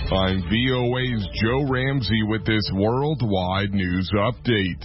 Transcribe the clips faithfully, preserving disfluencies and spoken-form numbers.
I'm V O A's Joe Ramsey with this worldwide news update.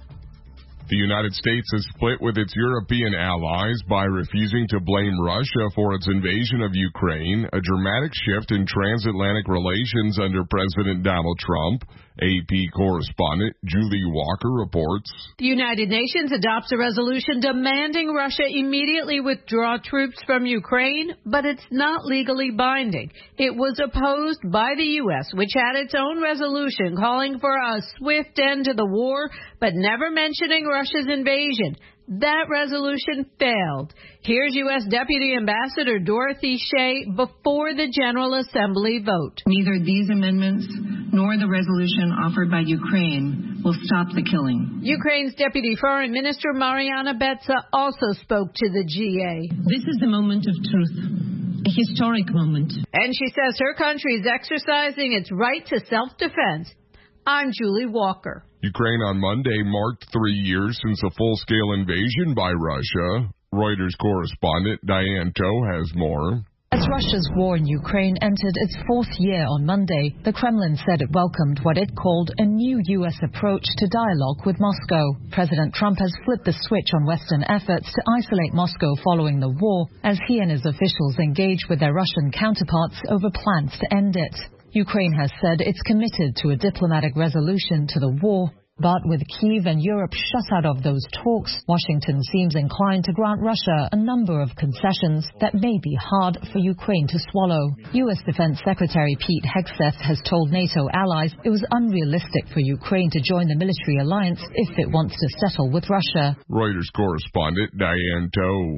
The United States has split with its European allies by refusing to blame Russia for its invasion of Ukraine, a dramatic shift in transatlantic relations under President Donald Trump. A P correspondent Julie Walker reports. The United Nations adopts a resolution demanding Russia immediately withdraw troops from Ukraine, but it's not legally binding. It was opposed by the U S, which had its own resolution calling for a swift end to the war, but never mentioning Russia's invasion. That resolution failed. Here's U S Deputy Ambassador Dorothy Shea before the General Assembly vote. Neither these amendments nor the resolution offered by Ukraine will stop the killing. Ukraine's Deputy Foreign Minister Mariana Betsa also spoke to the G A. This is the moment of truth, a historic moment. And she says her country is exercising its right to self-defense. I'm Julie Walker. Ukraine on Monday marked three years since a full-scale invasion by Russia. Reuters correspondent Diane Toe has more. As Russia's war in Ukraine entered its fourth year on Monday, the Kremlin said it welcomed what it called a new U S approach to dialogue with Moscow. President Trump has flipped the switch on Western efforts to isolate Moscow following the war, as he and his officials engage with their Russian counterparts over plans to end it. Ukraine has said it's committed to a diplomatic resolution to the war, but with Kyiv and Europe shut out of those talks, Washington seems inclined to grant Russia a number of concessions that may be hard for Ukraine to swallow. U S Defense Secretary Pete Hegseth has told NATO allies it was unrealistic for Ukraine to join the military alliance if it wants to settle with Russia. Reuters correspondent Diane Toe.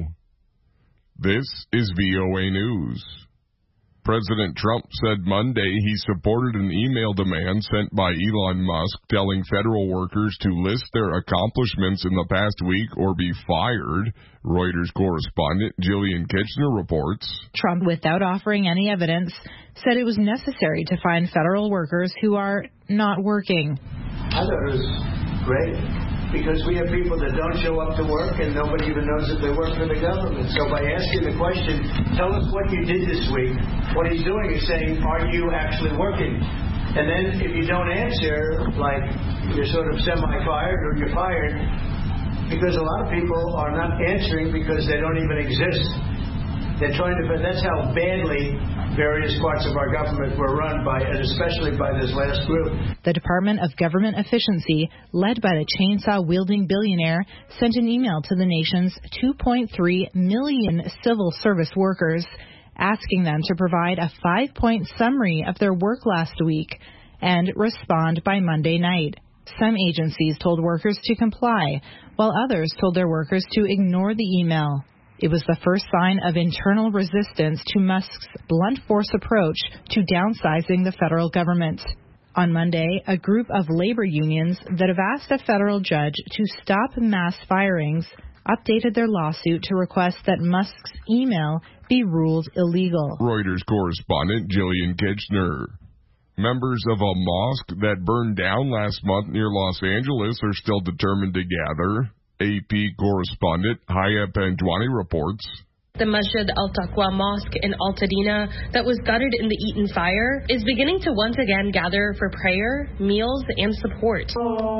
This is V O A News. President Trump said Monday he supported an email demand sent by Elon Musk telling federal workers to list their accomplishments in the past week or be fired. Reuters correspondent Jillian Kitchener reports. Trump, without offering any evidence, said it was necessary to find federal workers who are not working. I thought it was great, because we have people that don't show up to work and nobody even knows that they work for the government. So by asking the question, tell us what you did this week, what he's doing is saying, are you actually working? And then if you don't answer, like you're sort of semi-fired or you're fired, because a lot of people are not answering because they don't even exist. They're trying to, but that's how badly various parts of our government were run by, and especially by this last group. The Department of Government Efficiency, led by the chainsaw-wielding billionaire, sent an email to the nation's two point three million civil service workers, asking them to provide a five-point summary of their work last week and respond by Monday night. Some agencies told workers to comply, while others told their workers to ignore the email. It was the first sign of internal resistance to Musk's blunt force approach to downsizing the federal government. On Monday, a group of labor unions that have asked a federal judge to stop mass firings updated their lawsuit to request that Musk's email be ruled illegal. Reuters correspondent Jillian Kitchener. Members of a mosque that burned down last month near Los Angeles are still determined to gather. A P correspondent Haya Panjwani reports. The Masjid Al-Taqwa Mosque in Altadena that was gutted in the Eaton fire is beginning to once again gather for prayer, meals, and support.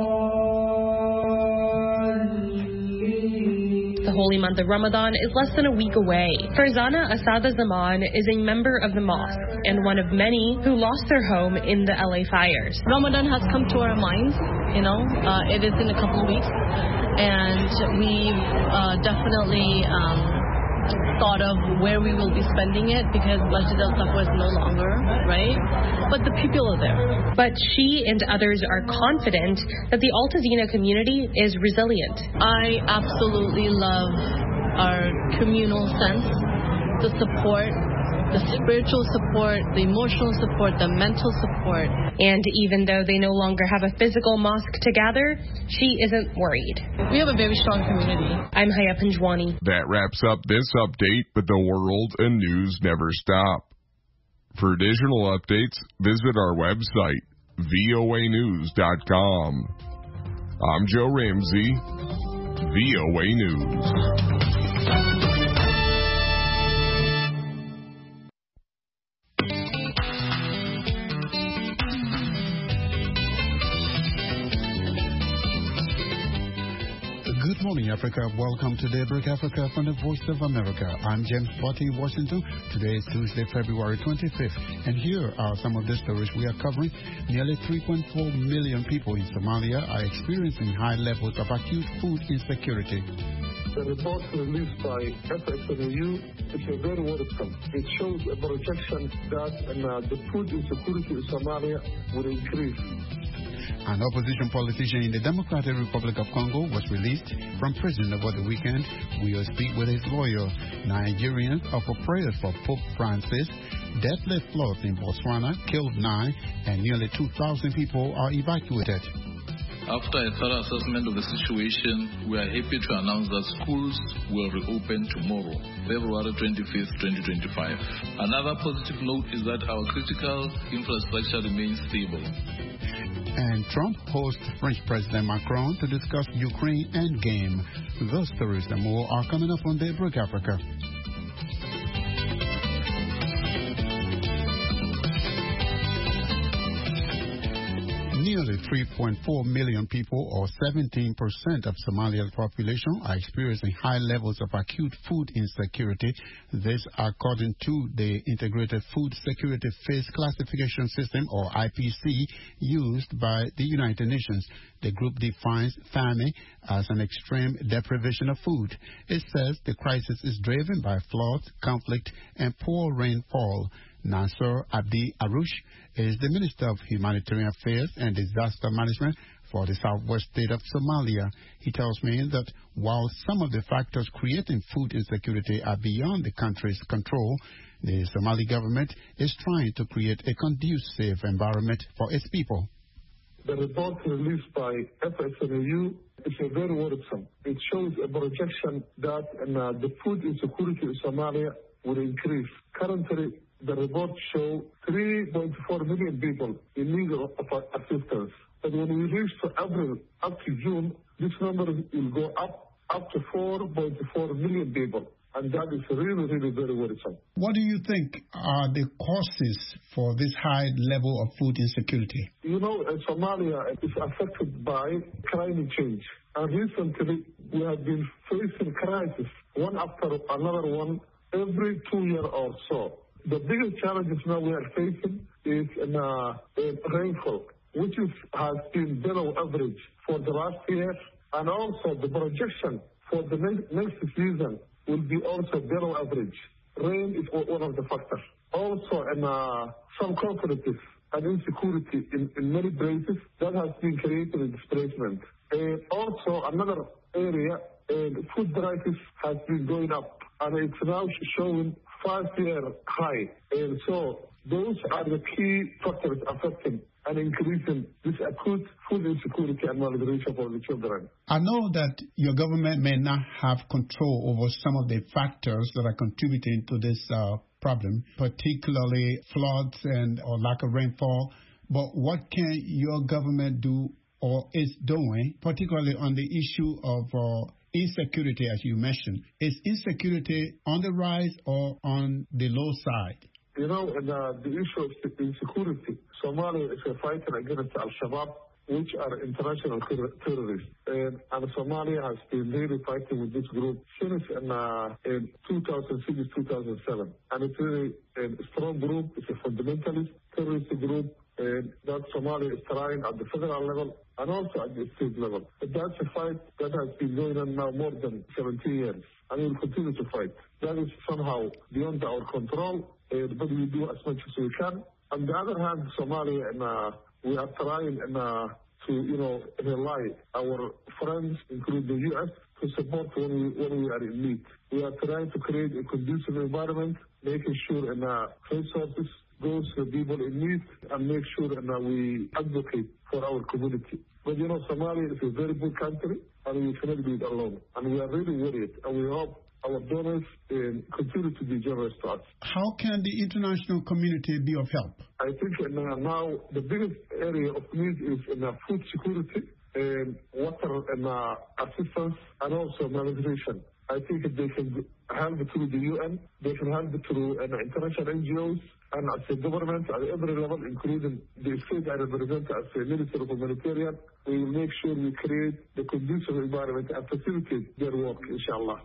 The holy month of Ramadan is less than a week away. Farzana Asada Zaman is a member of the mosque and one of many who lost their home in the L A fires. Ramadan has come to our minds, you know, uh, it is in a couple of weeks, and we've uh, definitely um, thought of where we will be spending it, because Masjid Al-Taqwa is no longer, right? But the people are there. But she and others are confident that the Altadena community is resilient. I absolutely love our communal sense, the support, the spiritual support, the emotional support, the mental support. And even though they no longer have a physical mosque to gather, she isn't worried. We have a very strong community. I'm Haya Panjwani. That wraps up this update, but the world and news never stop. For additional updates, visit our website, V O A news dot com. I'm Joe Ramsey, V O A News. morning, Africa. Welcome to Daybreak Africa from the Voice of America. I'm James Botti, Washington. Today is Tuesday, February twenty-fifth. And here are some of the stories we are covering. Nearly three point four million people in Somalia are experiencing high levels of acute food insecurity. The report released by F S M A U is a very worrisome. It shows a projection that uh, the food insecurity in Somalia will increase. An opposition politician in the Democratic Republic of Congo was released from prison over the weekend. We will speak with his lawyer. Nigerians offer prayers for Pope Francis. Deadly floods in Botswana killed nine, and nearly two thousand people are evacuated. After a thorough assessment of the situation, we are happy to announce that schools will reopen tomorrow, February twenty-fifth, twenty twenty-five. Another positive note is that our critical infrastructure remains stable. And Trump hosts French President Macron to discuss Ukraine endgame. Those stories and more are coming up on Daybreak Africa. Nearly three point four million people, or seventeen percent of Somalia's population, are experiencing high levels of acute food insecurity. This according to the Integrated Food Security Phase Classification System, or I P C, used by the United Nations. The group defines famine as an extreme deprivation of food. It says the crisis is driven by floods, conflict, and poor rainfall. Nasser Abdi Arush is the Minister of Humanitarian Affairs and Disaster Management for the southwest state of Somalia. He tells me that while some of the factors creating food insecurity are beyond the country's control, the Somali government is trying to create a conducive environment for its people. The report released by F S M A U is a very worrisome. It shows a projection that uh, the food insecurity in Somalia will increase. Currently, the report shows three point four million people in need of assistance. But when we reach to April up to June, this number will go up up to four point four million people. And that is really, really very worrisome. What do you think are the causes for this high level of food insecurity? You know, uh, Somalia is affected by climate change. And recently, we have been facing crises, one after another one, every two years or so. The biggest challenges now we are facing is in, uh, in rainfall, which is, has been below average for the last year. And also the projection for the next, next season will be also below average. Rain is one of the factors. Also, in uh, some conflicts and insecurity in, in many places, that has been creating displacement. And also, another area, uh, food prices has been going up, and it's now showing five-year high. And so, those are the key factors affecting and increasing this acute food insecurity and malnutrition for the children. I know that your government may not have control over some of the factors that are contributing to this uh, problem, particularly floods and or lack of rainfall. But what can your government do or is doing, particularly on the issue of uh, insecurity, as you mentioned? Is insecurity on the rise or on the low side? You know, and, uh, the issue of insecurity, Somalia is a fighting against Al-Shabaab, which are international terrorists. And, and Somalia has been really fighting with this group since in, uh, in two thousand six, two thousand seven. And it's really a strong group. It's a fundamentalist terrorist group. And that Somalia is trying at the federal level and also at the state level. But that's a fight that has been going on now more than seventeen years. And we will continue to fight. That is somehow beyond our control. Uh, but we do as much as we can. On the other hand, Somalia, and uh, we are trying and, uh, to, you know, rely our friends, including the U S, to support when we, when we are in need. We are trying to create a conducive environment, making sure and uh, resources goes to the people in need, and make sure and uh, we advocate for our community. But, you know, Somalia is a very big country, and we cannot do it alone. And we are really worried, and we hope our donors uh, continue to be generous to us. How can the international community be of help? I think uh, now the biggest area of need is in uh, food security and water and uh, assistance and also malnutrition. I think they can help through the U N, they can help through uh, international N G Os, and as a government at every level, including the state I represent as a Minister of Humanitarian, we will make sure we create the conducive environment and facilitate their work, inshallah.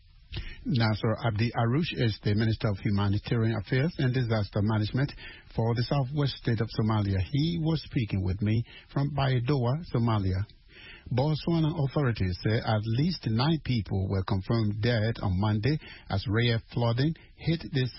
Nasser Abdi Arush is the Minister of Humanitarian Affairs and Disaster Management for the southwest state of Somalia. He was speaking with me from Baidoa, Somalia. Botswana authorities say at least nine people were confirmed dead on Monday as rare flooding hit the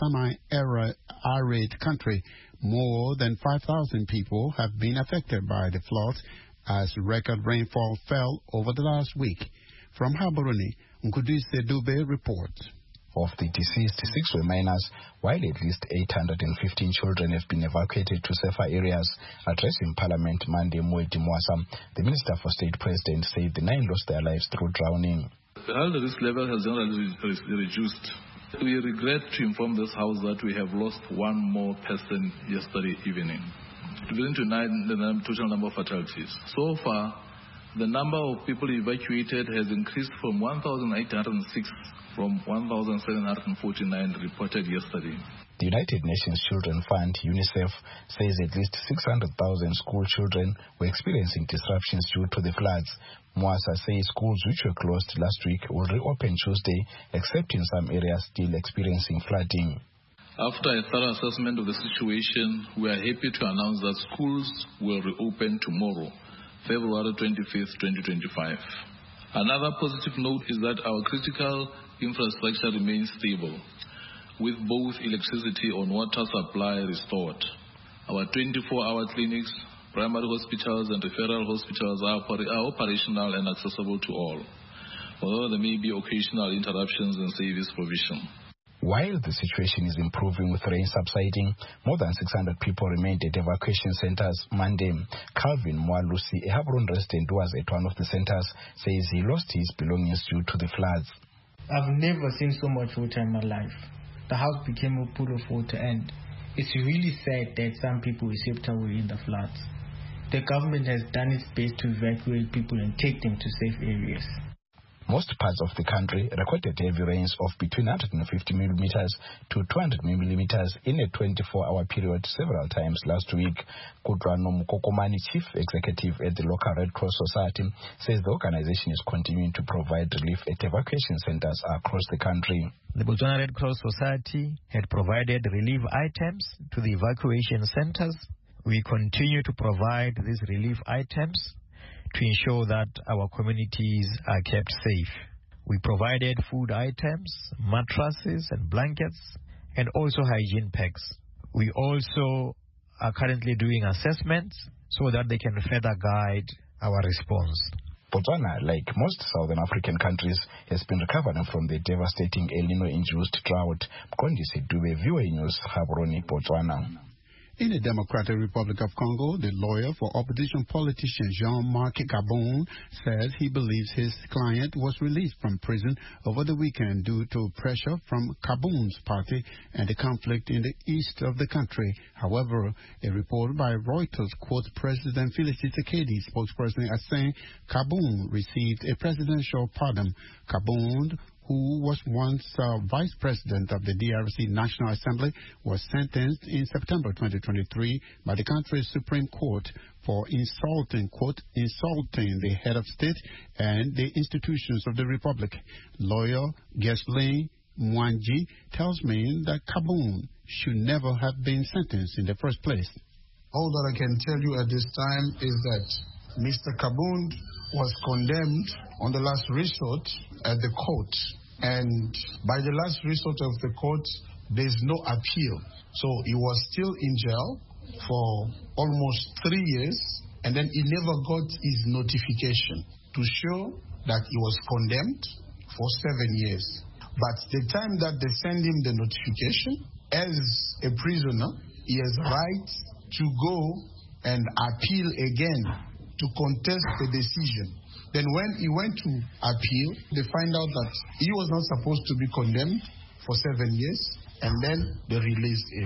semi-arid country. More than five thousand people have been affected by the floods as record rainfall fell over the last week. From Gaborone, Nkudise Dube reports. Of the deceased, six were minors, while at least eight hundred fifteen children have been evacuated to safer areas. Addressing Parliament Monday, Mweti Mwasa, the Minister for State President, said the nine lost their lives through drowning. The health risk level has generally reduced. We regret to inform this House that we have lost one more person yesterday evening, leading to nine the total number of fatalities. So far, the number of people evacuated has increased from one thousand eight hundred six from one thousand seven hundred forty-nine reported yesterday. The United Nations Children Fund, UNICEF, says at least six hundred thousand school children were experiencing disruptions due to the floods. Mwasa says schools which were closed last week will reopen Tuesday, except in some areas still experiencing flooding. After a thorough assessment of the situation, we are happy to announce that schools will reopen tomorrow, February twenty-fifth, twenty twenty-five. Another positive note is that our critical infrastructure remains stable, with both electricity and water supply restored. Our twenty-four hour clinics, primary hospitals and referral hospitals are, are operational and accessible to all, although there may be occasional interruptions in service provision. While the situation is improving with rain subsiding, more than six hundred people remained at evacuation centers Monday. Calvin Mwalusi, a Gaborone resident who was at one of the centers, says he lost his belongings due to the floods. I've never seen so much water in my life. The house became a pool of water, and it's really sad that some people were swept away in the floods. The government has done its best to evacuate people and take them to safe areas. Most parts of the country recorded heavy rains of between one hundred fifty millimeters to two hundred millimeters in a twenty-four hour period several times last week. Kudrano Mukokomani, chief executive at the local Red Cross Society, says the organization is continuing to provide relief at evacuation centers across the country. The Botswana Red Cross Society had provided relief items to the evacuation centers. We continue to provide these relief items to ensure that our communities are kept safe. We provided food items, mattresses and blankets, and also hygiene packs. We also are currently doing assessments so that they can further guide our response. Botswana, like most Southern African countries, has been recovering from the devastating El Nino-induced drought. Kondisi Dube, V O A News, Gaborone, Botswana. In the Democratic Republic of Congo, the lawyer for opposition politician Jean-Marc Gabon says he believes his client was released from prison over the weekend due to pressure from Gabon's party and the conflict in the east of the country. However, a report by Reuters quotes President Felix Tshisekedi, spokesperson, as saying Gabon received a presidential pardon. Gabon, who was once uh, vice president of the D R C National Assembly, was sentenced in September twenty twenty-three by the country's Supreme Court for insulting, quote, insulting the head of state and the institutions of the Republic. Lawyer Ghislaine Mwangi tells me that Gabon should never have been sentenced in the first place. All that I can tell you at this time is that Mister Gabon was condemned on the last resort at the court. And by the last resort of the court, there's no appeal. So he was still in jail for almost three years, and then he never got his notification to show that he was condemned for seven years. But the time that they send him the notification, as a prisoner, he has right to go and appeal again to contest the decision. Then when he went to appeal, they find out that he was not supposed to be condemned for seven years, and then they released him.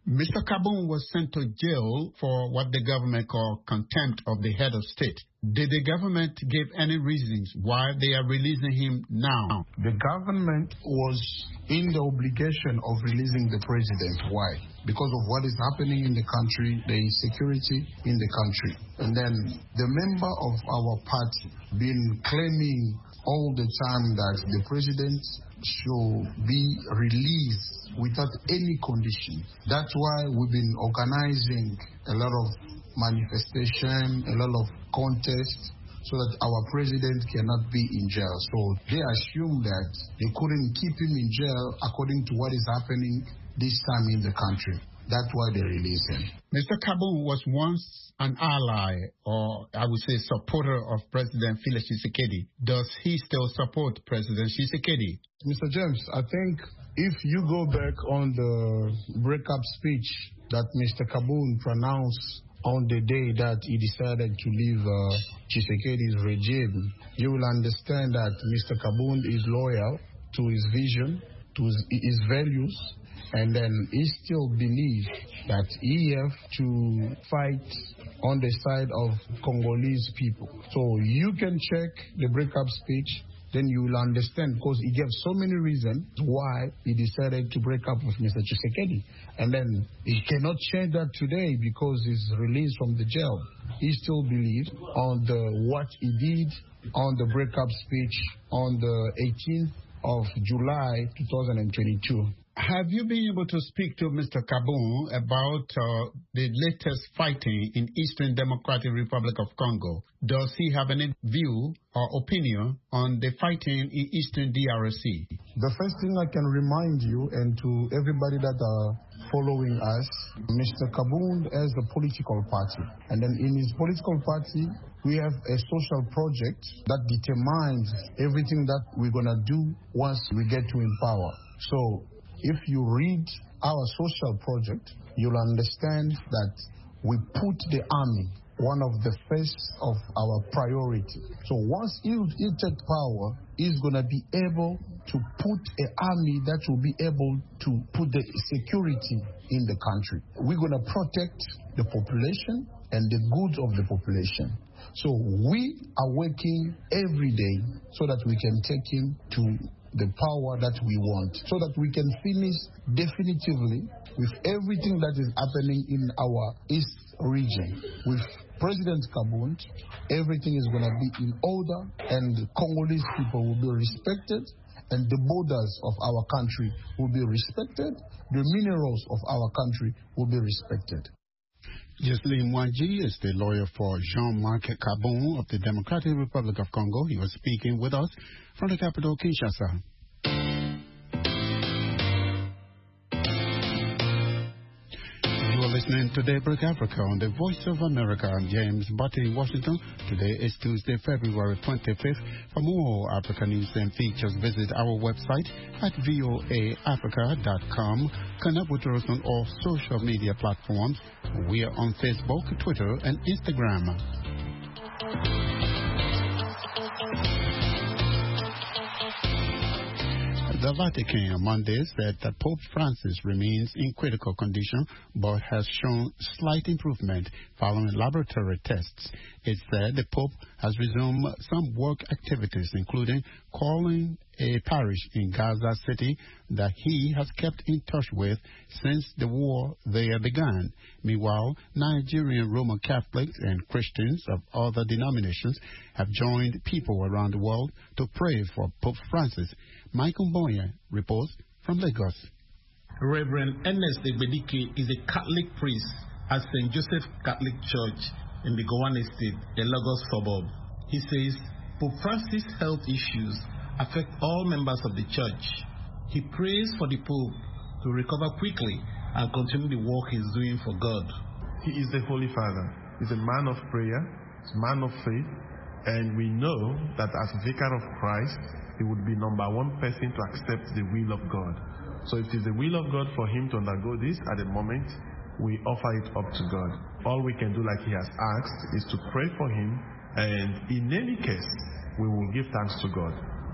Mister Kaboom was sent to jail for what the government called contempt of the head of state. Did the government give any reasons why they are releasing him now? The government was in the obligation of releasing the president. Why? Because of what is happening in the country, the insecurity in the country. And then the member of our party been claiming all the time that the president should be released without any condition. That's why we've been organizing a lot of manifestation, a lot of contests, so that our president cannot be in jail. So they assume that they couldn't keep him in jail according to what is happening this time in the country. That's why they released him. Mister Kaboom was once an ally, or I would say supporter of President Felix Tshisekedi. Does he still support President Tshisekedi? Mister James, I think if you go back on the breakup speech that Mister Kaboom pronounced on the day that he decided to leave uh, Tshisekedi's regime, you will understand that Mister Kaboom is loyal to his vision, to his, his values, and then he still believes that he have to fight on the side of Congolese people. So you can check the breakup speech, then you will understand, because he gave so many reasons why he decided to break up with Mister Tshisekedi. And then he cannot change that today because he's released from the jail. He still believes on the what he did on the breakup speech on the eighteenth of July two thousand twenty-two. Have you been able to speak to Mister Kaboom about uh, the latest fighting in Eastern Democratic Republic of Congo? Does he have any view or opinion on the fighting in Eastern D R C? The first thing I can remind you and to everybody that are following us, Mister Kaboom has a political party. And then in his political party, we have a social project that determines everything that we're going to do once we get to in power. So if you read our social project, you'll understand that we put the army one of the first of our priority. So once he, he take power, he's going to be able to put an army that will be able to put the security in the country. We're going to protect the population and the goods of the population. So we are working every day so that we can take him to the power that we want, so that we can finish definitively with everything that is happening in our East region. With President Kaboom, everything is going to be in order, and the Congolese people will be respected, and the borders of our country will be respected, the minerals of our country will be respected. Jocelyn Mwangi is the lawyer for Jean-Marc Kaboom of the Democratic Republic of Congo. He was speaking with us from the capital, Kinshasa. You are listening to Daybreak Africa on the Voice of America. I'm James Butte in Washington. Today is Tuesday, February twenty-fifth. For more African news and features, visit our website at voa africa dot com. Connect with us on all social media platforms. We are on Facebook, Twitter, and Instagram. The Vatican on Monday said that Pope Francis remains in critical condition but has shown slight improvement following laboratory tests. It said the Pope has resumed some work activities, including calling a parish in Gaza City that he has kept in touch with since the war there began. Meanwhile, Nigerian Roman Catholics and Christians of other denominations have joined people around the world to pray for Pope Francis. Michael Boyer reports from Lagos. Reverend Ernest Egbedike is a Catholic priest at Saint Joseph Catholic Church in the Gowan Estate, a Lagos suburb. He says Pope Francis' health issues affect all members of the church. He prays for the Pope to recover quickly and continue the work he's doing for God. He is the Holy Father. He's a man of prayer, he's a man of faith, and we know that as Vicar of Christ, he would be number one person to accept the will of God. So if it is the will of God for him to undergo this at the moment, we offer it up to God. All we can do, like he has asked, is to pray for him, and in any case, we will give thanks to God.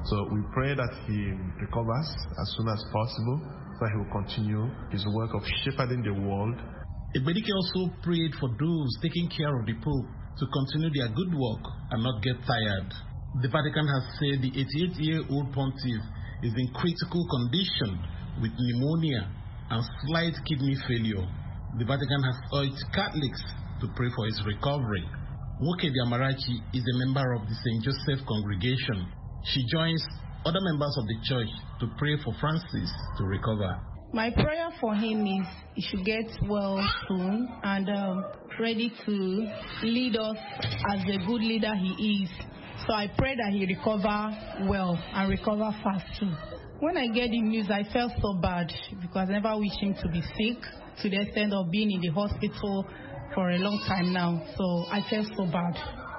So we pray that he recovers as soon as possible, so he will continue his work of shepherding the world. Egbedike also prayed for those taking care of the Pope to continue their good work and not get tired. The Vatican has said the eighty-eight-year-old pontiff is in critical condition with pneumonia and slight kidney failure. The Vatican has urged Catholics to pray for his recovery. Nwokedi Amarachi is a member of the Saint Joseph congregation. She joins other members of the church to pray for Francis to recover. My prayer for him is he should get well soon and um, ready to lead us as the good leader he is. So I pray that he recover well and recover fast too. When I get the news, I felt so bad because I never wished him to be sick to the extent of being in the hospital for a long time now. So I felt so bad.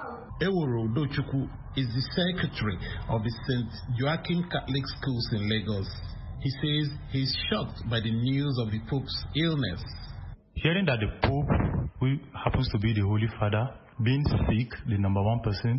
Eworo Udochukwu is the secretary of the Saint Joachim Catholic Schools in Lagos. He says he's shocked by the news of the Pope's illness. Hearing that the Pope, who happens to be the Holy Father, being sick, the number one person,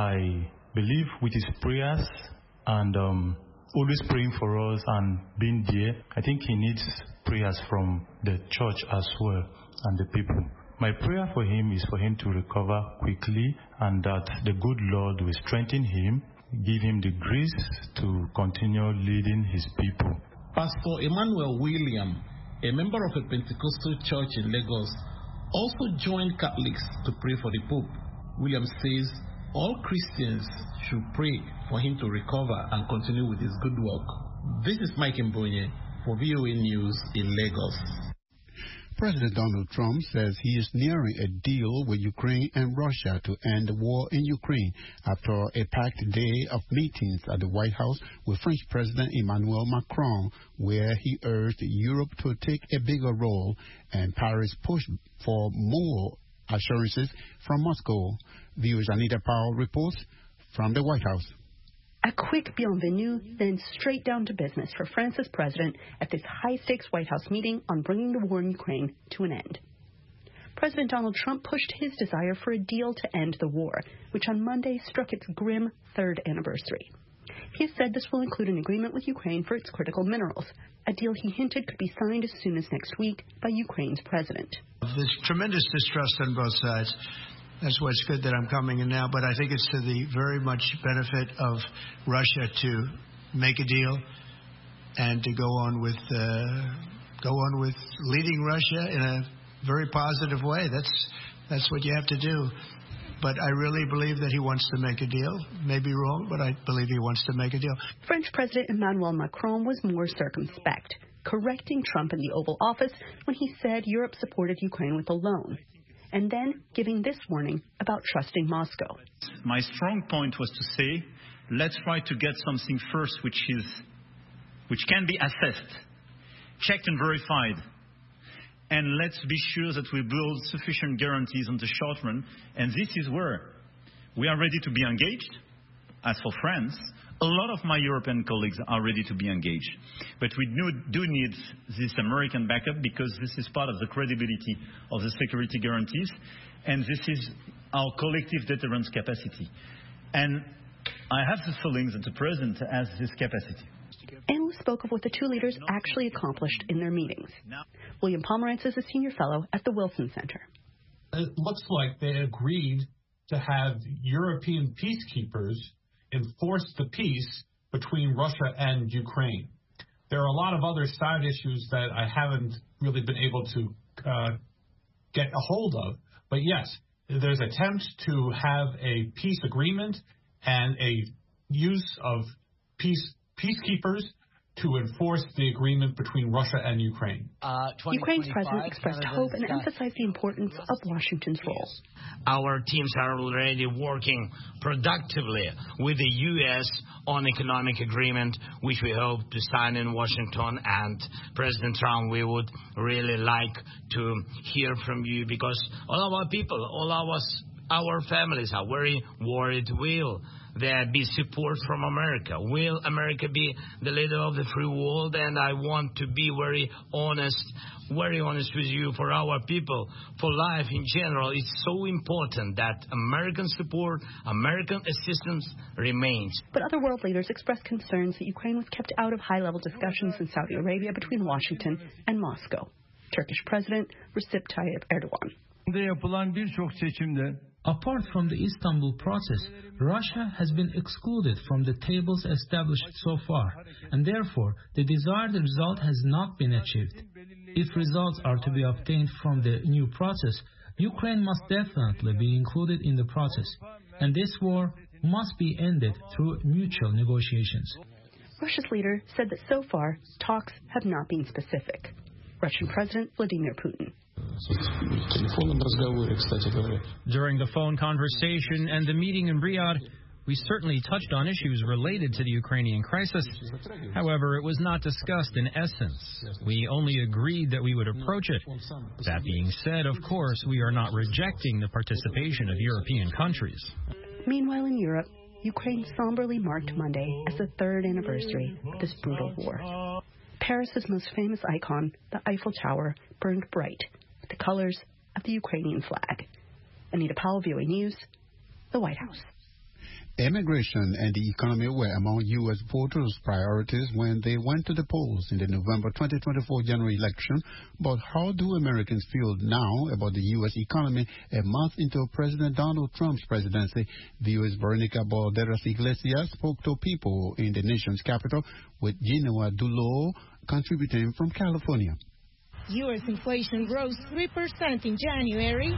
I believe with his prayers and um, always praying for us and being there, I think he needs prayers from the church as well and the people. My prayer for him is for him to recover quickly and that the good Lord will strengthen him, give him the grace to continue leading his people. Pastor Emmanuel William, a member of a Pentecostal church in Lagos, also joined Catholics to pray for the Pope. William says all Christians should pray for him to recover and continue with his good work. This is Mike Mbonye for V O A News in Lagos. President Donald Trump says he is nearing a deal with Ukraine and Russia to end the war in Ukraine after a packed day of meetings at the White House with French President Emmanuel Macron, where he urged Europe to take a bigger role and Paris pushed for more assurances from Moscow. V O A's Anita Powell reports from the White House. A quick bienvenue, then straight down to business for France's president at this high-stakes White House meeting on bringing the war in Ukraine to an end. President Donald Trump pushed his desire for a deal to end the war, which on Monday struck its grim third anniversary. He has said this will include an agreement with Ukraine for its critical minerals, a deal he hinted could be signed as soon as next week by Ukraine's president. There's tremendous distrust on both sides. That's why it's good that I'm coming in now, but I think it's to the very much benefit of Russia to make a deal and to go on with uh, go on with leading Russia in a very positive way. That's that's what you have to do. But I really believe that he wants to make a deal. Maybe wrong, but I believe he wants to make a deal. French President Emmanuel Macron was more circumspect, correcting Trump in the Oval Office when he said Europe supported Ukraine with a loan, and then giving this warning about trusting Moscow. My strong point was to say, let's try to get something first which is, which can be assessed, checked and verified. And let's be sure that we build sufficient guarantees on the short run. And this is where we are ready to be engaged. As for France, a lot of my European colleagues are ready to be engaged. But we do need this American backup because this is part of the credibility of the security guarantees. And this is our collective deterrence capacity. And I have the feeling that the President has this capacity. And we spoke of what the two leaders actually accomplished in their meetings. William Pomerantz is a senior fellow at the Wilson Center. It looks like they agreed to have European peacekeepers enforce the peace between Russia and Ukraine. There are a lot of other side issues that I haven't really been able to uh, get a hold of. But yes, there's attempts to have a peace agreement and a use of peace peacekeepers to enforce the agreement between Russia and Ukraine. Uh, Ukraine's president expressed hope and emphasized the importance of Washington's role. Our teams are already working productively with the U S on economic agreement, which we hope to sign in Washington. And President Trump, we would really like to hear from you because all our people, all our, our families are very worried. Will there be support from America? Will America be the leader of the free world? And I want to be very honest, very honest with you. For our people, for life in general, it's so important that American support, American assistance remains. But other world leaders expressed concerns that Ukraine was kept out of high-level discussions in Saudi Arabia between Washington and Moscow. Turkish President Recep Tayyip Erdogan. Apart from the Istanbul process, Russia has been excluded from the tables established so far, and therefore the desired result has not been achieved. If results are to be obtained from the new process, Ukraine must definitely be included in the process, and this war must be ended through mutual negotiations. Russia's leader said that so far, talks have not been specific. Russian President Vladimir Putin. During the phone conversation and the meeting in Riyadh, we certainly touched on issues related to the Ukrainian crisis. However, it was not discussed in essence. We only agreed that we would approach it. That being said, of course, we are not rejecting the participation of European countries. Meanwhile, in Europe, Ukraine somberly marked Monday as the third anniversary of this brutal war. Paris's most famous icon, the Eiffel Tower, burned bright with the colors of the Ukrainian flag. Anita Powell, V O A News, the White House. Immigration and the economy were among U S voters' priorities when they went to the polls in the November twenty twenty-four general election. But how do Americans feel now about the U S economy a month into President Donald Trump's presidency? V O A's Veronica Balderas Iglesias spoke to people in the nation's capital, with Genoa Dulo contributing from California. U S inflation rose three percent in January,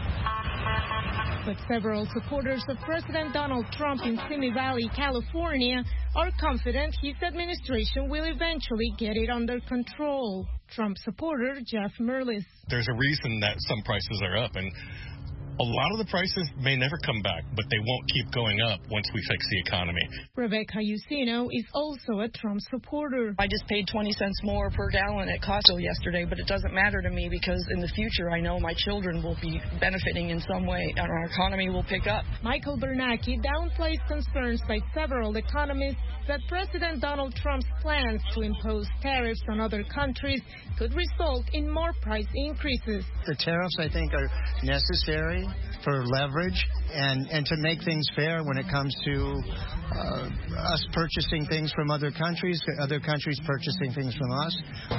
but several supporters of President Donald Trump in Simi Valley, California, are confident his administration will eventually get it under control. Trump supporter Jeff Merlis. There's a reason that some prices are up, and a lot of the prices may never come back, but they won't keep going up once we fix the economy. Rebecca Usino is also a Trump supporter. I just paid twenty cents more per gallon at Costco yesterday, but it doesn't matter to me because in the future I know my children will be benefiting in some way and our economy will pick up. Michael Bernanke downplays concerns by several economists that President Donald Trump's plans to impose tariffs on other countries could result in more price increases. The tariffs, I think, are necessary for leverage and, and to make things fair when it comes to uh, us purchasing things from other countries, other countries purchasing things from us.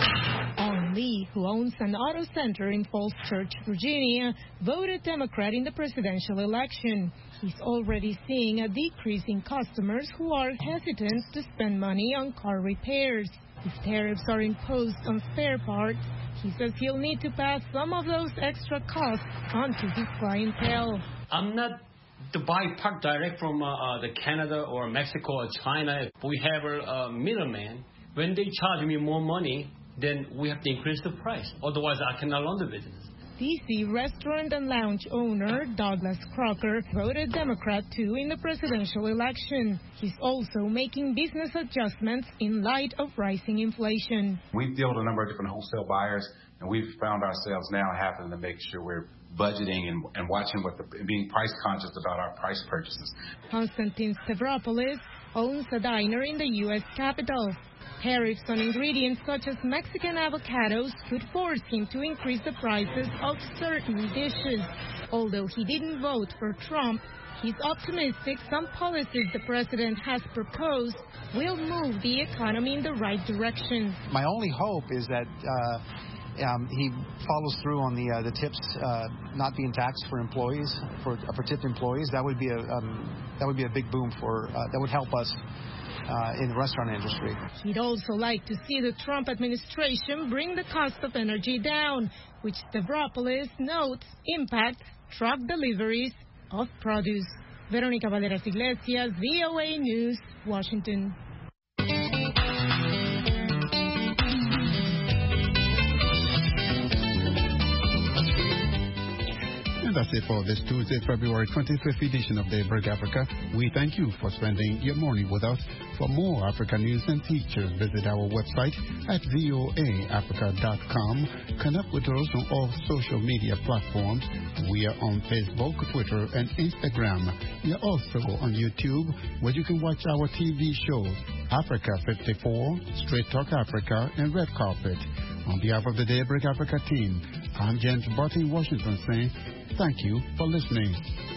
Alan Lee, who owns an auto center in Falls Church, Virginia, voted Democrat in the presidential election. He's already seeing a decrease in customers who are hesitant to spend money on car repairs. If tariffs are imposed on spare parts, he says he'll need to pass some of those extra costs on to his clientele. I'm not to buy part direct from uh, uh, the Canada or Mexico or China. We have a uh, middleman. When they charge me more money, then we have to increase the price. Otherwise, I cannot run the business. D C restaurant and lounge owner Douglas Crocker voted Democrat too in the presidential election. He's also making business adjustments in light of rising inflation. We deal with a number of different wholesale buyers, and we've found ourselves now having to make sure we're budgeting and, and watching what the, and being price conscious about our price purchases. Konstantin Stavropoulos owns a diner in the U S capital. Tariffs on ingredients such as Mexican avocados could force him to increase the prices of certain dishes. Although he didn't vote for Trump, he's optimistic some policies the president has proposed will move the economy in the right direction. My only hope is that uh, um, he follows through on the uh, the tips uh, not being taxed for employees, for uh, for tipped employees. That would be a um, that would be a big boom for uh, that would help us. Uh, in the restaurant industry. He'd also like to see the Trump administration bring the cost of energy down, which Stavropoulos notes impacts truck deliveries of produce. Veronica Balderas Iglesias, V O A News, Washington. And that's it for this Tuesday, February twenty-fifth edition of Daybreak Africa. We thank you for spending your morning with us. For more Africa news and features, visit our website at voa africa dot com. Connect with us on all social media platforms. We are on Facebook, Twitter, and Instagram. We are also on YouTube, where you can watch our T V shows, Africa fifty-four, Straight Talk Africa, and Red Carpet. On behalf of the Daybreak Africa team, I'm James Barton in Washington saying thank you for listening.